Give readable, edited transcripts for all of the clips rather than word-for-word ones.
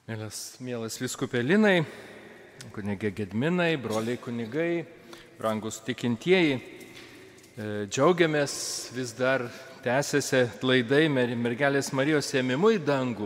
Mielas vyskupė Linai, kunigė Gedminai, broliai kunigai, brangus tikintieji, džiaugiamės vis dar tęsiasi atlaidai mergelės Marijos ėmimu į dangų.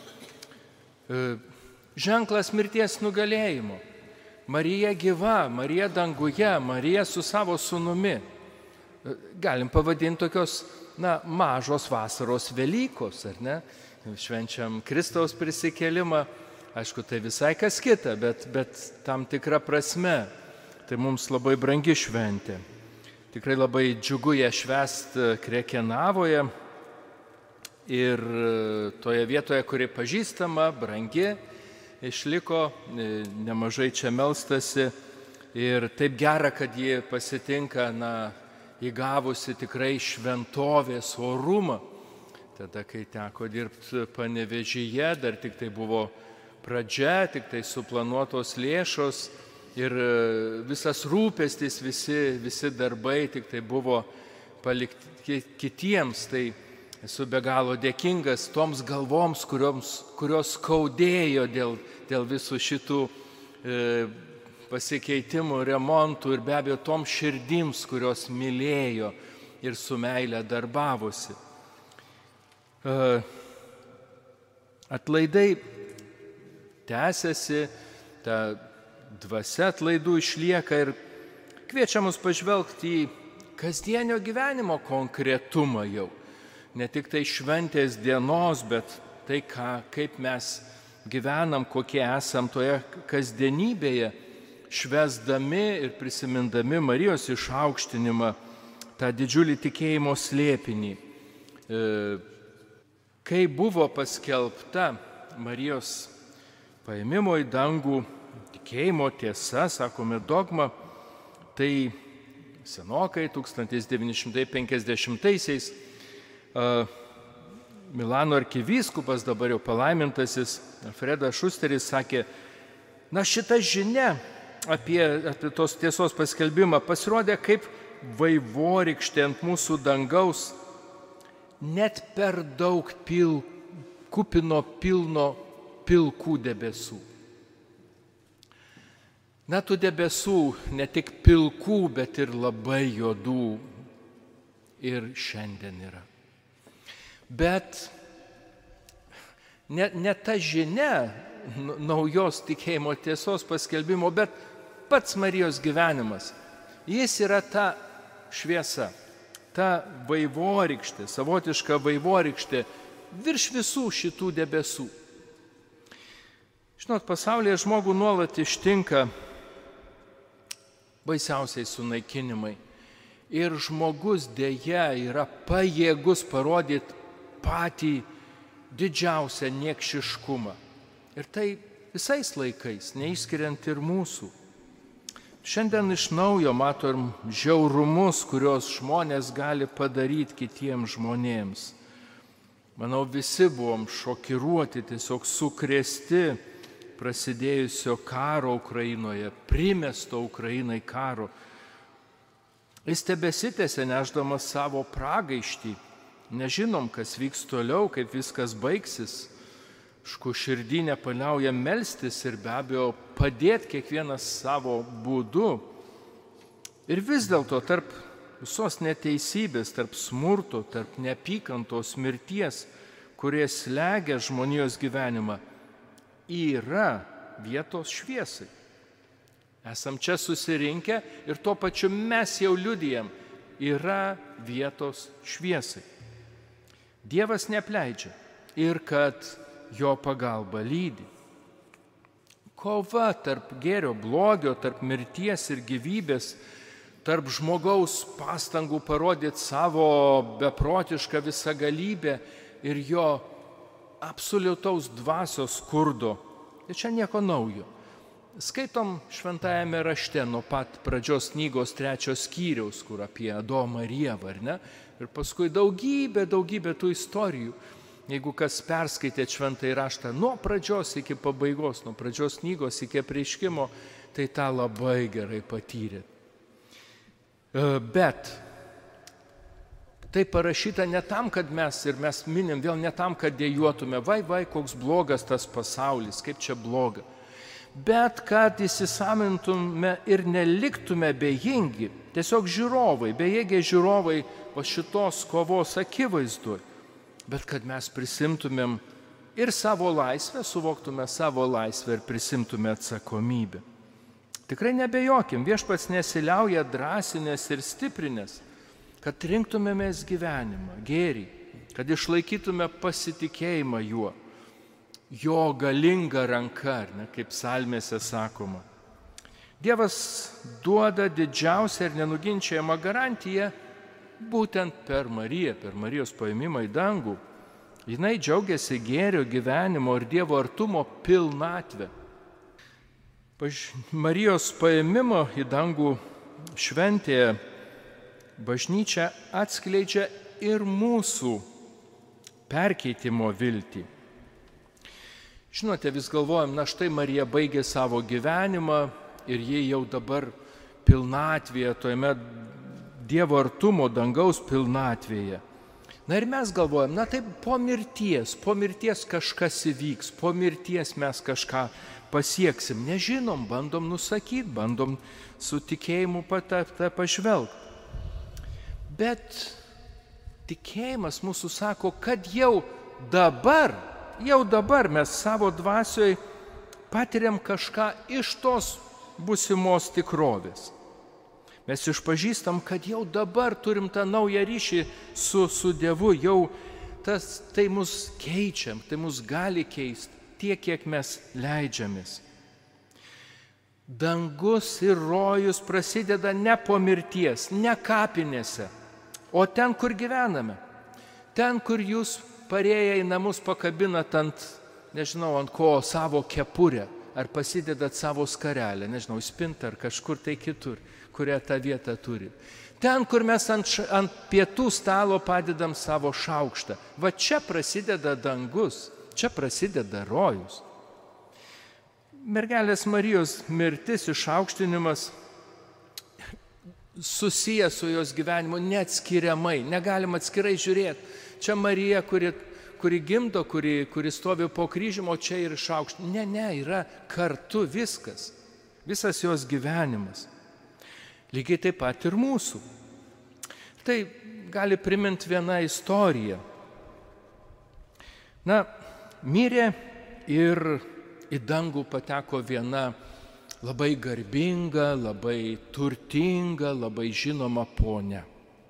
Ženklas mirties nugalėjimo. Marija gyva, Marija danguje, Marija su savo sūnumi. Galim pavadinti tokios, mažos vasaros Velykos, ar ne? Švenčiam Kristaus prisikėlimą, aišku, tai visai kas kita, bet tam tikra prasme, tai mums labai brangi šventė. Tikrai labai džiugu ją švęsti Krekenavoje ir toje vietoje, kuri pažįstama, brangi, išliko, nemažai čia melstasi ir taip gera, kad ji pasitinka, įgavusi tikrai šventovės orumą. Tada, kai teko dirbti Panevėžyje, dar tik tai buvo pradžia, tik tai suplanuotos lėšos ir visas rūpestis, visi darbai tik tai buvo palikti kitiems. Tai esu be galo dėkingas toms galvoms, kurios skaudėjo dėl visų šitų pasikeitimų, remontų ir be abejo toms širdims, kurios mylėjo ir su meile darbavosi. Atlaidai tęsiasi, ta dvasia atlaidų išlieka ir kviečia mus pažvelgti į kasdienio gyvenimo konkretumą jau. Ne tik tai šventės dienos, bet tai, kaip mes gyvenam, kokie esam toje kasdienybėje, švęsdami ir prisimindami Marijos išaukštinimą, tą didžiulį tikėjimo slėpinį. Kai buvo paskelbta Marijos paėmimo į dangų tikėjimo tiesa, sakome dogma, tai senokai 1950-aisiais Milano arkivyskupas, dabar jau palaimintasis Alfredas Šusteris sakė, šita žinia apie tos tiesos paskelbimą pasirodė kaip vaivorykštė ant mūsų dangaus, net per daug pilno pilkų debesų. Tų debesų ne tik pilkų, bet ir labai juodų ir šiandien yra. Bet ne ta žinia naujos tikėjimo tiesos paskelbimo, bet pats Marijos gyvenimas. Jis yra ta šviesa. Ta vaivorykštė, savotiška vaivorykštė virš visų šitų debesų. Žinot, pasaulyje žmogų nuolat ištinka baisiausiai sunaikinimai. Ir žmogus dėja yra pajėgus parodyti patį didžiausią niekšiškumą. Ir tai visais laikais, neišskiriant ir mūsų. Šiandien iš naujo matom žiaurumus, kurios žmonės gali padaryti kitiems žmonėms. Manau, visi buvom šokiruoti, tiesiog sukrėsti prasidėjusio karo Ukrainoje, primesto Ukrainai karo. Jis tebesitęsia nešdamas savo pragaištį. Nežinom, kas vyks toliau, kaip viskas baigsis. Širdį nepaliauja melstis ir be abejo padėti kiekvienas savo būdu. Ir vis dėlto tarp visos neteisybės, tarp smurto, tarp neapykantos mirties, kurie slegia žmonijos gyvenimą, yra vietos šviesai. Esam čia susirinkę ir tuo pačiu mes jau liudijam, yra vietos šviesai. Dievas neapleidžia ir kad jo pagalba lydi. Kova tarp gėrio, blogio, tarp mirties ir gyvybės, tarp žmogaus pastangų parodyti savo beprotišką visagalybę ir jo absoliutaus dvasios skurdo. Ir čia nieko naujo. Skaitom šventajame rašte nuo pat pradžios knygos 3 skyriaus, kur apie Adomą ir Ievą, ar ne? Ir paskui daugybė tų istorijų. Jeigu kas perskaitėt šventąjį raštą nuo pradžios iki pabaigos, nuo pradžios knygos iki apreiškimo, tai tą labai gerai patyrėt. Bet Tai parašyta ne tam, kad mes minim vėl ne tam, kad dėjuotume, vai, koks blogas tas pasaulis, kaip čia bloga. Bet kad įsisamintume ir neliktume bejingi, tiesiog žiūrovai, bejėgiai žiūrovai o šitos kovos akivaizdoj, bet kad mes prisimtumėm ir savo laisvę, suvoktume savo laisvę ir prisimtume atsakomybę. Tikrai nebejokim, Viešpats nesiliauja drąsinės ir stiprinės, kad rinktumėmės gyvenimą, gėrį, kad išlaikytume pasitikėjimą juo, jo galinga ranka, kaip psalmėse sakoma. Dievas duoda didžiausią ir nenuginčiamą garantiją būtent per Mariją, per Marijos paėmimą į dangų. Jinai džiaugiasi gėrio, gyvenimo ir Dievo artumo pilnatvę. Marijos paėmimo į dangų šventėje bažnyčia atskleidžia ir mūsų perkeitimo viltį. Žinote, vis galvojam, na štai Marija baigė savo gyvenimą ir ji jau dabar pilnatvėje, tojame Dievo artumo dangaus pilnatvėje. Na ir mes galvojam, na taip po mirties kažkas įvyks, po mirties mes kažką pasieksim. Nežinom, bandom nusakyti, bandom su tikėjimu pažvelgti. Bet tikėjimas mūsų sako, kad jau dabar mes savo dvasioje patiriam kažką iš tos būsimos tikrovės. Mes išpažįstam, kad jau dabar turim tą naują ryšį su Dievu, jau tai mus keičiam, tai mus gali keisti tiek, kiek mes leidžiamės. Dangus ir rojus prasideda ne po mirties, ne kapinėse, o ten, kur gyvename. Ten, kur jūs parėję į namus pakabinat ant ko savo kepurę, ar pasidedat savo skarelę, spintą ar kažkur tai kitur, kurią tą vietą turit. Ten, kur mes ant pietų stalo padedam savo šaukštą. Va čia prasideda dangus, čia prasideda rojus. Mergelės Marijos mirtis, išaukštinimas susijęs su jos gyvenimu neatskiriamai, negalim atskirai žiūrėti. Čia Marija, kuri gimdo, kuri stovi po kryžium, o čia ir išaukštinima. Ne, yra kartu viskas, visas jos gyvenimas. Lygiai taip pat ir mūsų. Tai gali priminti vieną istoriją. Mirė ir į dangų pateko viena labai garbinga, labai turtinga, labai žinoma ponia.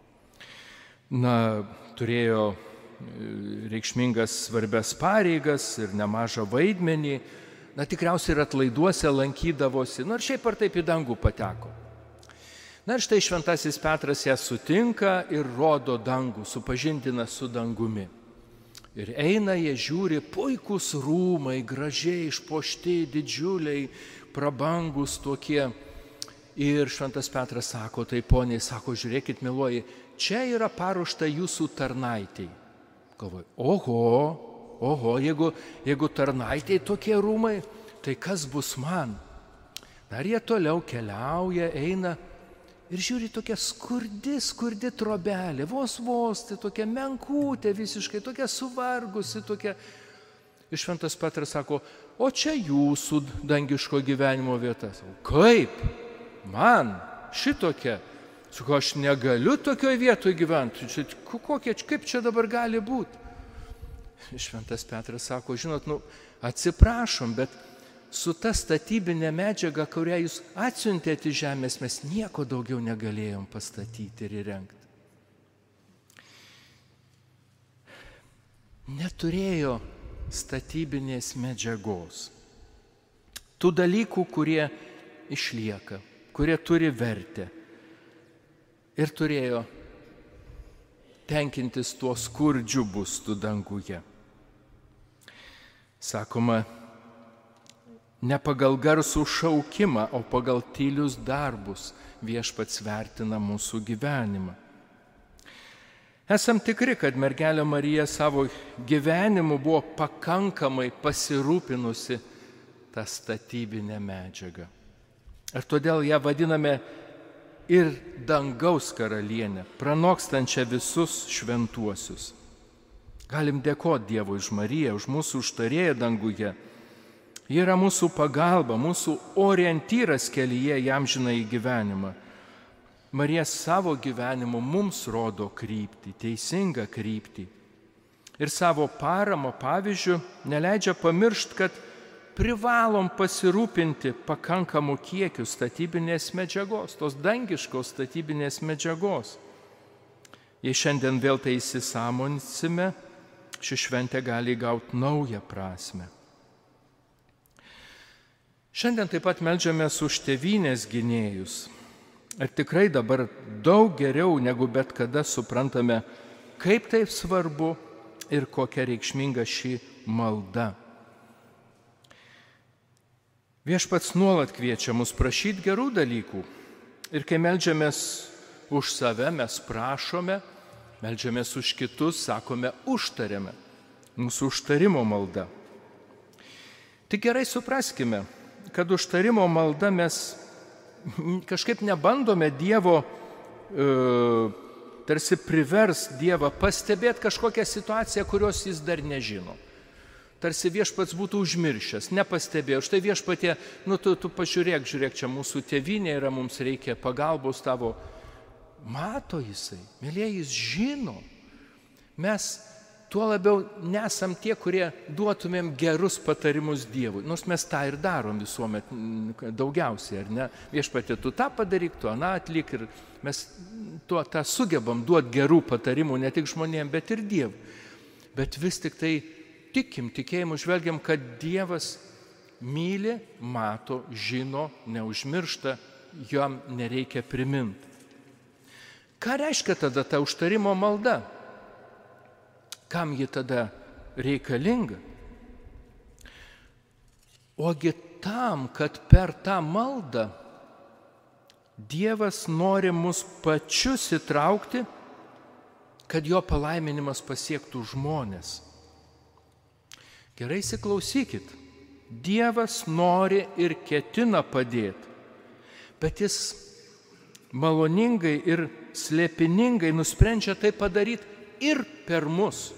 Turėjo reikšmingas svarbias pareigas ir nemažą vaidmenį, tikriausiai ir atlaiduose lankydavosi, ir šiaip ar taip į dangų pateko. Ir štai šventasis Petras ją sutinka ir rodo dangų, supažindina su dangumi. Ir eina, jie žiūri, puikūs rūmai, gražiai išpuošti, didžiuliai, prabangus tokie. Ir šventas Petras sako, tai poniai, sako, žiūrėkit, mieloji, čia yra paruošta jūsų tarnaitei. Galvoju, oho, jeigu tarnaitei tokie rūmai, tai kas bus man? Dar jie toliau keliauja, eina ir žiūri, tokia skurdi trobelė, vos, tai tokia menkutė visiškai, tokia suvargusi, tokia. Ir šventas Petras sako, o čia jūsų dangiško gyvenimo vieta. Sako, kaip? Man šitokia? Sako, aš negaliu tokioj vietoj gyventi. Kaip čia dabar gali būti? Šventas Petras sako, žinot, atsiprašom, bet su ta statybinė medžiaga, kurią jūs atsiuntėte į žemės, mes nieko daugiau negalėjom pastatyti ir įrengti. Neturėjo statybinės medžiagos. Tų dalykų, kurie išlieka, kurie turi vertę. Ir turėjo tenkintis tuo skurdžiu būstu danguje. Sakoma, ne pagal garsų šaukimą, o pagal tylius darbus Viešpats vertina mūsų gyvenimą. Esam tikri, kad mergelė Marija savo gyvenimu buvo pakankamai pasirūpinusi tą statybinę medžiagą. Ir todėl ją vadiname ir dangaus karalienę, pranokstančią visus šventuosius. Galim dėkoti Dievui už Mariją, už mūsų užtarėją danguje. Ji yra mūsų pagalba, mūsų orientyras kelyje į amžinąjį gyvenimą. Marija savo gyvenimu mums rodo kryptį, teisingą kryptį. Ir savo paramą, pavyzdžių, neleidžia pamiršti, kad privalom pasirūpinti pakankamų kiekių statybinės medžiagos, tos dangiškos statybinės medžiagos. Jei šiandien vėl tai įsisąmoninsime, ši šventė gali gauti naują prasme. Šiandien taip pat meldžiamės už tėvynės gynėjus. Ir tikrai dabar daug geriau negu bet kada suprantame, kaip tai svarbu ir kokia reikšminga ši malda. Viešpats nuolat kviečia mus prašyti gerų dalykų. Ir kai meldžiamės už save, mes prašome, meldžiamės už kitus, sakome, užtariame. Mūsų užtarimo malda. Tik gerai supraskime, kad užtarimo malda mes kažkaip nebandome Dievo, tarsi privers Dievą pastebėti kažkokią situaciją, kurios jis dar nežino. Tarsi viešpats būtų užmiršęs, nepastebėjo. Štai viešpatie, tu pažiūrėk, čia mūsų tėvynė yra, mums reikia pagalbos tavo. Mato jisai, mėlyje, jis žino. Mes tuo labiau nesam tie, kurie duotumėm gerus patarimus Dievui. Nors mes tą ir darom visuomet daugiausiai, ar ne? Viešpatie, tu tą padaryk, tu aną atlik ir mes tą sugebam duoti gerų patarimų ne tik žmonėm, bet ir Dievui. Bet vis tik tai tikėjimu žvelgiam, kad Dievas myli, mato, žino, neužmiršta, jam nereikia priminti. Ką reiškia tada ta užtarimo malda? Kam ji tada reikalinga? Ogi tam, kad per tą maldą Dievas nori mus pačius įtraukti, kad jo palaiminimas pasiektų žmonės. Gerai įsiklausykit, Dievas nori ir ketina padėti, bet jis maloningai ir slėpiningai nusprendžia tai padaryti ir per mus.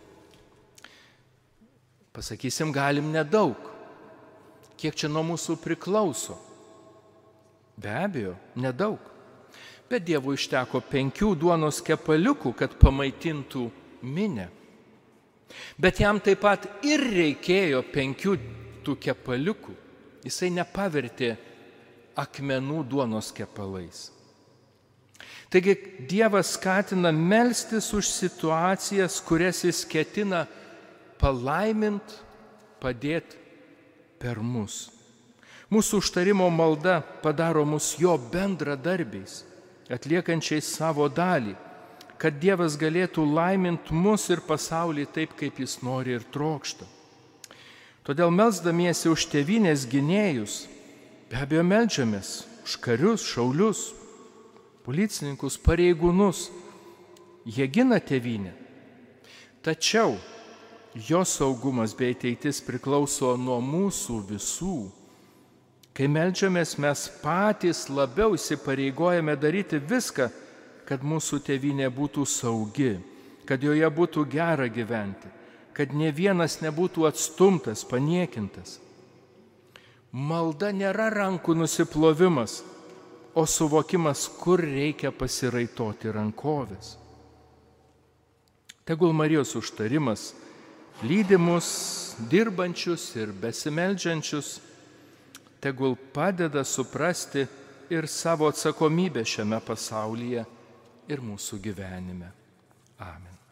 Pasakysim, galim nedaug. Kiek čia nuo mūsų priklauso? Be abejo, nedaug. Bet Dievui užteko 5 duonos kepaliukų, kad pamaitintų minią. Bet jam taip pat ir reikėjo 5 tų kepaliukų. Jisai nepavertė akmenų duonos kepalais. Taigi Dievas skatina melstis už situacijas, kurias jis ketina palaimint, padėti per mus. Mūsų užtarimo malda padaro mus jo bendradarbiais, atliekančiais savo dalį, kad Dievas galėtų laiminti mus ir pasaulį taip, kaip jis nori ir trokšta. Todėl melsdamiesi už tėvynės gynėjus, be abejo meldžiamės už karius, šaulius, policininkus, pareigūnus. Jie gina tėvynę. Tačiau jo saugumas bei ateitis priklauso nuo mūsų visų. Kai meldžiamės, mes patys labiau įsipareigojame daryti viską, kad mūsų tėvynė būtų saugi, kad joje būtų gera gyventi, kad ne vienas nebūtų atstumtas, paniekintas. Malda nėra rankų nusiplovimas, o suvokimas, kur reikia pasiraitoti rankovės. Tegul Marijos užtarimas lydi mus dirbančius ir besimeldžiančius, tegul padeda suprasti ir savo atsakomybę šiame pasaulyje ir mūsų gyvenime. Amen.